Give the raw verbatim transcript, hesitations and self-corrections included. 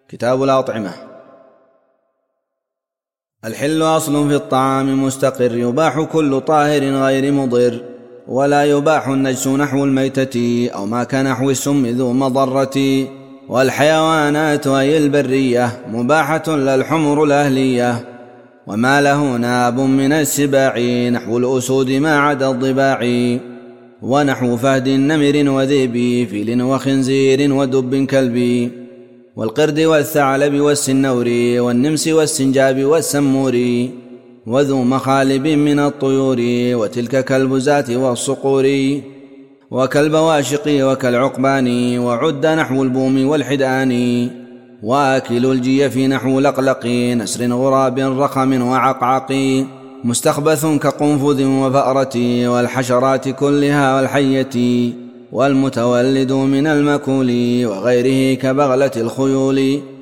كتاب الأطعمة. الحل أصل في الطعام مستقر، يباح كل طاهر غير مضر، ولا يباح النجس نحو الميتة أو ما كنحو السم ذو مضرة. والحيوانات أي البرية مباحة للحمر الأهلية، وما له ناب من السباع نحو الأسود ما عدا الضباع، ونحو فهد نمر وذئب فيل وخنزير ودب كلب، والقرد والثعلب والسنور والنمس والسنجاب والسمور، وذو مخالب من الطيور وتلك كالبزات والصقور، وكالبواشق وكالعقبان، وعد نحو البوم والحدان، وآكل الجيف نحو لقلق نسر غراب رخم وعقعق، مستخبث كقنفذ وفأرة والحشرات كلها والحية، والمتولد من المكول وغيره كبغلة الخيول.